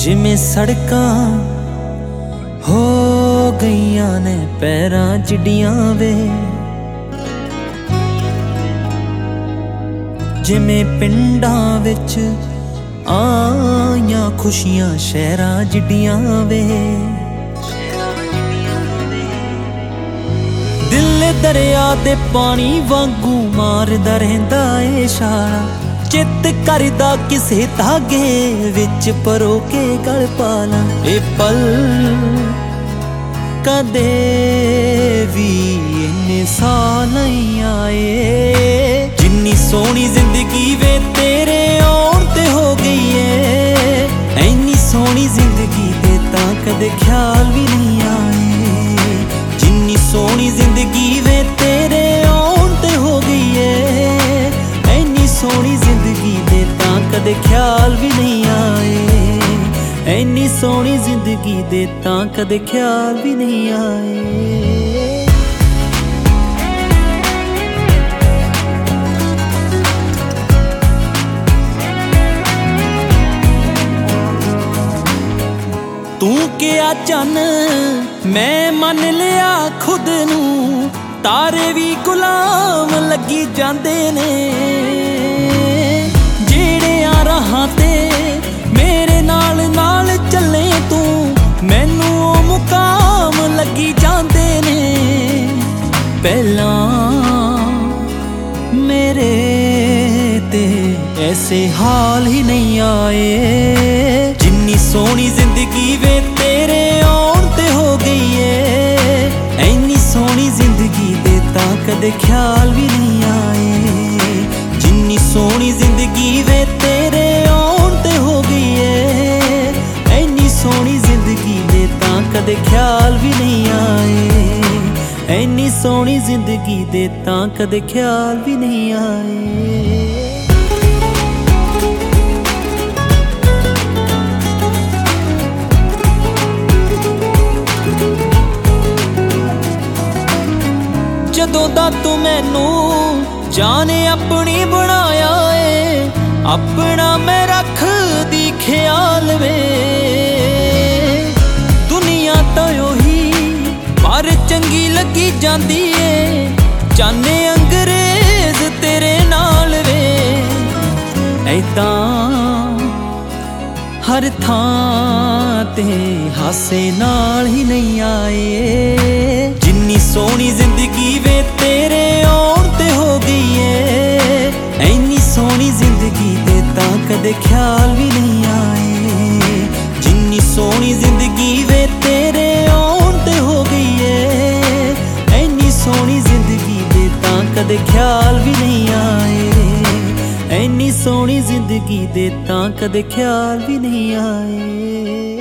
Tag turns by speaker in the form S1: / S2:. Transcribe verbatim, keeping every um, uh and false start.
S1: जिमें सड़कां हो गईयां ने पैरां चिड़ियां वे, जिमें पिंडां विच आईयां खुशियां शहरां जिड्डियां वे। दिल दरिया दे पानी वांगू मारदा रहिंदा ए छाला, चित करदा किसे धागे विच परो के गल पाला। ए पल कदे भी इन्ने साल नहीं आए, जिन्नी सोहनी जिंदगी वे तेरे आउण ते हो गई है। इन्नी सोहनी जिंदगी दे तां कदे ख्याल भी नहीं आए, जिन्नी सोहनी जिंदगी वे तेरे आउण ते हो गई है। इन्नी सोहनी जिंदगी दे तां कदे ख्याल भी नहीं आए, इन्नी सोहनी जिंदगी दे तां कदे ख्याल भी नहीं आए। तू क्या चन मैं मन लिया खुद नू, तारे भी गुलाम लगी जांदे ने। जेड़े आ राहां ते मेरे नाल नाल चले तू, मैनू ओ मुकाम लगी जांदे ने। पहलां मेरे ते ऐसे हाल ही नहीं आए, जिन्नी सोहनी जिंदगी वे तेरे आउण ते हो गई है। इन्नी सोहनी जिंदगी दे तां कदे ख्याल भी नहीं आए, जिन्नी सोहनी जिंदगी वे तेरे आउण ते हो गई है। इन्नी सोहनी जिंदगी दे तां कदे ख्याल भी नहीं आए, इन्नी सोहनी जिंदगी दे तां कदे ख्याल भी नहीं आए। जदों दा तू मैनू जाने अपनी बनाया है, अपना मैं रख दी ख्याल वे। दुनिया तो ओही पर चंगी लगी जांदी है, जाने अंग्रेज तेरे नाल वे। ऐदां हर थां ते हासे नाल ही नहीं आए, जिन्नी सोहनी जिंदगी वे तेरे आउण ते हो गई है। इन्नी सोहनी जिंदगी दे तां कदे ख्याल भी नहीं आए, जिन्नी सोहनी जिंदगी वे तेरे आउण ते हो गई है। इन्नी सोहनी जिंदगी दे तां कदे ख्याल भी नहीं आए, इन्नी सोहनी जिंदगी दे तां कदे ख्याल भी नहीं आए।